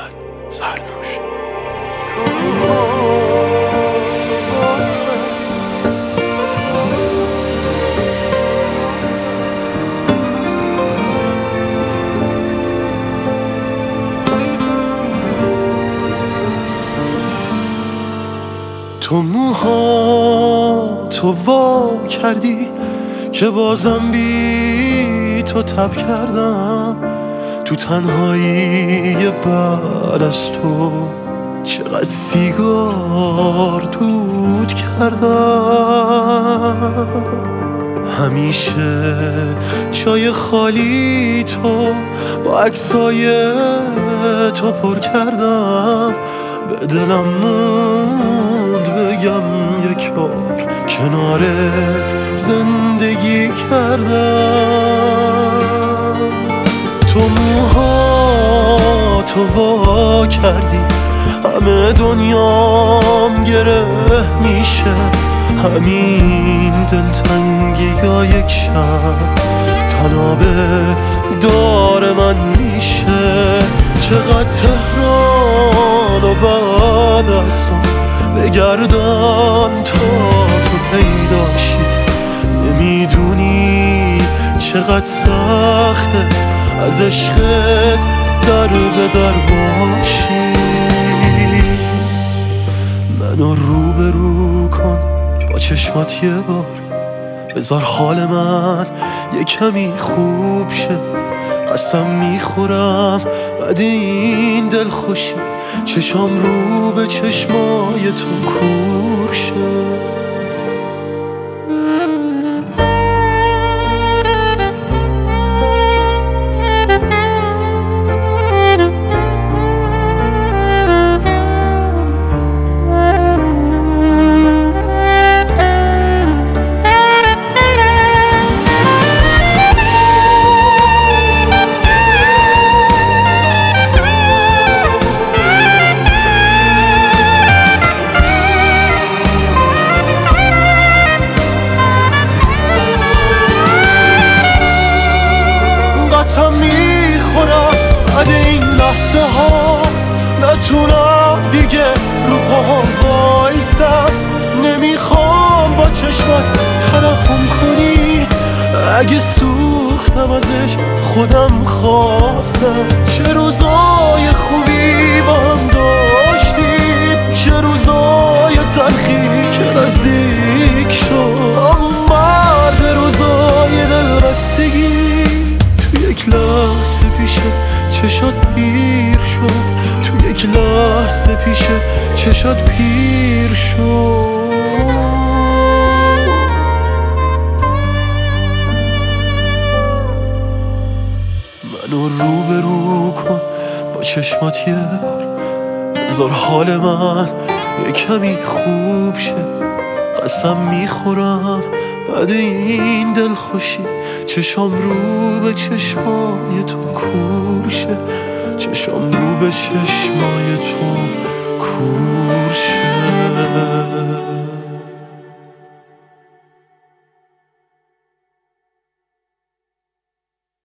محمد زرنوش. تو موهاتو وا کردی که بازم بی تو تب کردم، تو تنهایی بعد از تو چقدر سیگار دود کردم. همیشه جای خالی تو با عکسای تو پر کردم، به دلم موند بگم یک بار کنارت زندگی کردم. تو موهاتو وا کردی همه دنیام گره میشه، همین دلتنگی یا یک شب تنابه دار من میشه. چقدر تهران و بعد از تو بگردم تا تو پیداشی، نمیدونی چقدر سخته از عشقت در به در باشی. منو روبرو کن با چشمات یه بار، بذار حال من یه کمی خوب شه. قسم میخورم بعد این دل خوشی چشام رو به چشمای تو کور شه. قسم میخورم بعد این لحظه ها نتونم دیگه رو پاهم وایسم. نمیخوام با چشمات ترحم کنی، اگه سوختم ازش خودم خواستم. چه روزای خوبی با هم داشتیم، چه روزای تلخی که نزدیک شد. مرد روزای دل بستگی تو یک لحظه پیشه چشات پیر شد، تو یک لحظه پیشه چشات پیر شد. منو روبرو کن با چشمات یه بار، بذار حال من یه کمی خوب شه. قسم میخورم بعد این دل خوشی چشام رو به چشمای تو کور شه، چشام رو به چشمای تو کور شه.